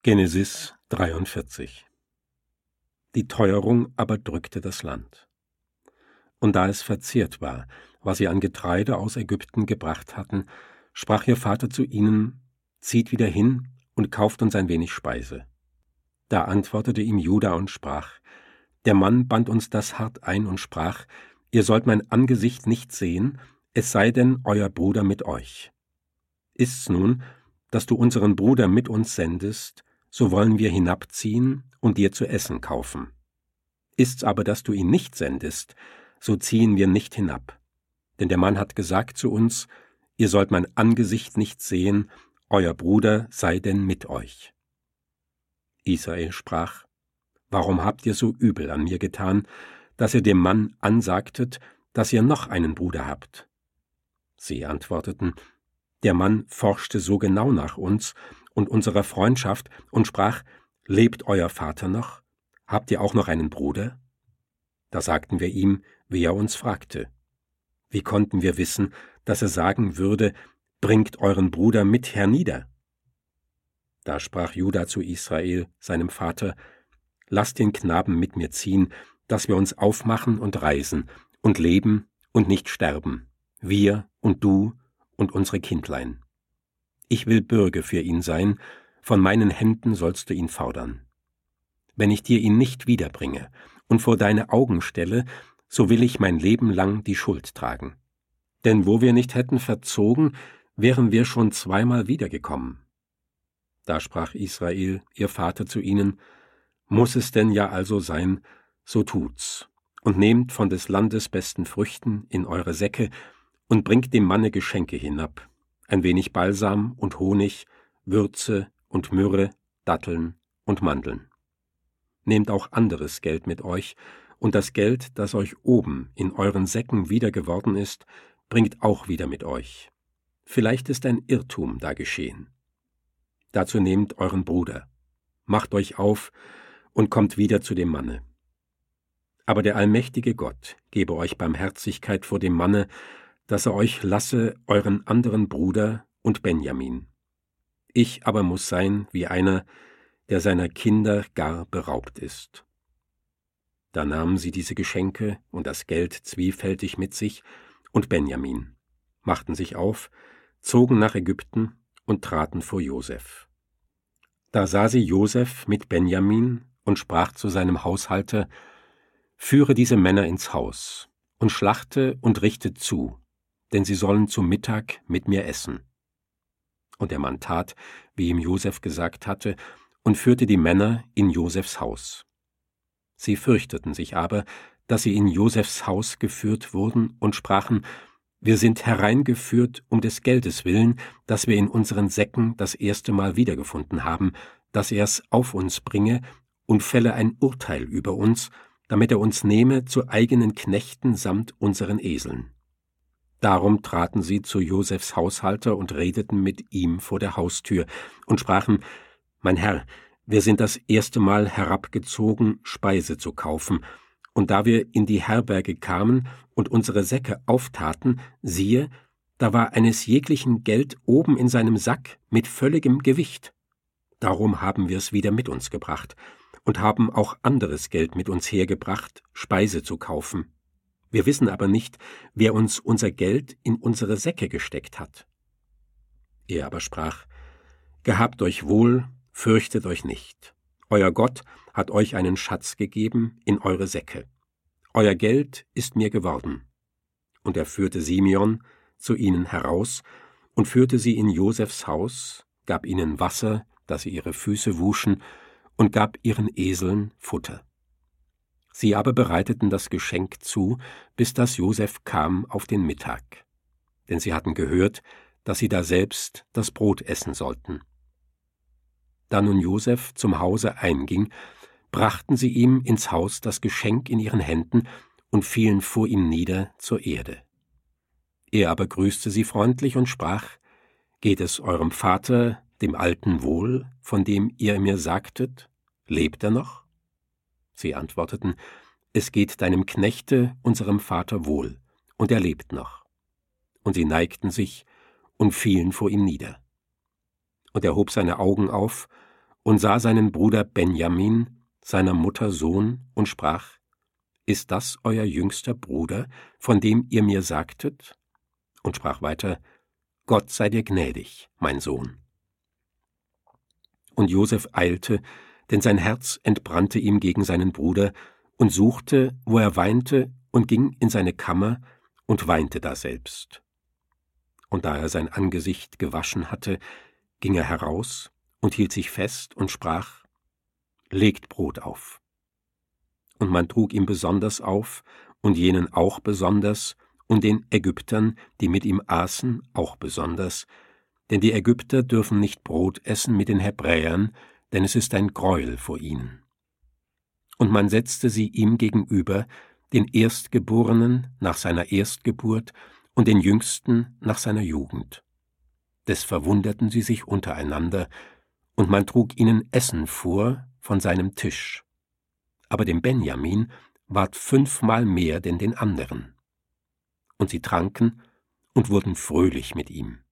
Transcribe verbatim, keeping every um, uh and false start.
Genesis dreiundvierzig. Die Teuerung aber drückte das Land. Und da es verzehrt war, was sie an Getreide aus Ägypten gebracht hatten, sprach ihr Vater zu ihnen: Zieht wieder hin und kauft uns ein wenig Speise. Da antwortete ihm Juda und sprach: Der Mann band uns das hart ein und sprach: Ihr sollt mein Angesicht nicht sehen, es sei denn euer Bruder mit euch. Ist's nun, dass du unseren Bruder mit uns sendest, so wollen wir hinabziehen und dir zu essen kaufen. Ist's aber, dass du ihn nicht sendest, so ziehen wir nicht hinab. Denn der Mann hat gesagt zu uns: Ihr sollt mein Angesicht nicht sehen, euer Bruder sei denn mit euch. Israel sprach: Warum habt ihr so übel an mir getan, dass ihr dem Mann ansagtet, dass ihr noch einen Bruder habt? Sie antworteten: Der Mann forschte so genau nach uns und unserer Freundschaft und sprach: Lebt euer Vater noch? Habt ihr auch noch einen Bruder? Da sagten wir ihm, wie er uns fragte. Wie konnten wir wissen, dass er sagen würde: Bringt euren Bruder mit hernieder? Da sprach Juda zu Israel, seinem Vater: Lasst den Knaben mit mir ziehen, dass wir uns aufmachen und reisen und leben und nicht sterben, wir und du und unsere Kindlein. Ich will Bürge für ihn sein, von meinen Händen sollst du ihn fordern. Wenn ich dir ihn nicht wiederbringe und vor deine Augen stelle, so will ich mein Leben lang die Schuld tragen. Denn wo wir nicht hätten verzogen, wären wir schon zweimal wiedergekommen. Da sprach Israel, ihr Vater, zu ihnen: Muss es denn ja also sein, so tut's, und nehmt von des Landes besten Früchten in eure Säcke und bringt dem Manne Geschenke hinab, ein wenig Balsam und Honig, Würze und Myrrhe, Datteln und Mandeln. Nehmt auch anderes Geld mit euch, und das Geld, das euch oben in euren Säcken wieder geworden ist, bringt auch wieder mit euch. Vielleicht ist ein Irrtum da geschehen. Dazu nehmt euren Bruder, macht euch auf und kommt wieder zu dem Manne. Aber der allmächtige Gott gebe euch Barmherzigkeit vor dem Manne, dass er euch lasse euren anderen Bruder und Benjamin. Ich aber muss sein wie einer, der seiner Kinder gar beraubt ist. Da nahmen sie diese Geschenke und das Geld zwiefältig mit sich und Benjamin, machten sich auf, zogen nach Ägypten und traten vor Josef. Da sah sie Josef mit Benjamin und sprach zu seinem Haushalter: Führe diese Männer ins Haus und schlachte und richte zu, denn sie sollen zu Mittag mit mir essen. Und der Mann tat, wie ihm Josef gesagt hatte, und führte die Männer in Josefs Haus. Sie fürchteten sich aber, dass sie in Josefs Haus geführt wurden, und sprachen: Wir sind hereingeführt um des Geldes willen, das wir in unseren Säcken das erste Mal wiedergefunden haben, dass er's auf uns bringe und fälle ein Urteil über uns, damit er uns nehme zu eigenen Knechten samt unseren Eseln. Darum traten sie zu Josefs Haushalter und redeten mit ihm vor der Haustür und sprachen: Mein Herr, wir sind das erste Mal herabgezogen, Speise zu kaufen, und da wir in die Herberge kamen und unsere Säcke auftaten, siehe, da war eines jeglichen Geld oben in seinem Sack mit völligem Gewicht. Darum haben wir es wieder mit uns gebracht und haben auch anderes Geld mit uns hergebracht, Speise zu kaufen. Wir wissen aber nicht, wer uns unser Geld in unsere Säcke gesteckt hat. Er aber sprach: Gehabt euch wohl, fürchtet euch nicht. Euer Gott hat euch einen Schatz gegeben in eure Säcke. Euer Geld ist mir geworden. Und er führte Simeon zu ihnen heraus und führte sie in Josefs Haus, gab ihnen Wasser, dass sie ihre Füße wuschen, und gab ihren Eseln Futter. Sie aber bereiteten das Geschenk zu, bis dass Josef kam auf den Mittag. Denn sie hatten gehört, dass sie daselbst das Brot essen sollten. Da nun Josef zum Hause einging, brachten sie ihm ins Haus das Geschenk in ihren Händen und fielen vor ihm nieder zur Erde. Er aber grüßte sie freundlich und sprach: Geht es eurem Vater, dem Alten, wohl, von dem ihr mir sagtet? Lebt er noch? Sie antworteten: Es geht deinem Knechte, unserem Vater, wohl, und er lebt noch. Und sie neigten sich und fielen vor ihm nieder. Und er hob seine Augen auf und sah seinen Bruder Benjamin, seiner Mutter Sohn, und sprach: Ist das euer jüngster Bruder, von dem ihr mir sagtet? Und sprach weiter: Gott sei dir gnädig, mein Sohn. Und Josef eilte, denn sein Herz entbrannte ihm gegen seinen Bruder, und suchte, wo er weinte, und ging in seine Kammer und weinte daselbst. Und da er sein Angesicht gewaschen hatte, ging er heraus und hielt sich fest und sprach: Legt Brot auf. Und man trug ihm besonders auf, und jenen auch besonders, und den Ägyptern, die mit ihm aßen, auch besonders, denn die Ägypter dürfen nicht Brot essen mit den Hebräern, denn es ist ein Greuel vor ihnen. Und man setzte sie ihm gegenüber, den Erstgeborenen nach seiner Erstgeburt und den Jüngsten nach seiner Jugend. Des verwunderten sie sich untereinander, und man trug ihnen Essen vor von seinem Tisch. Aber dem Benjamin ward fünfmal mehr denn den anderen. Und sie tranken und wurden fröhlich mit ihm.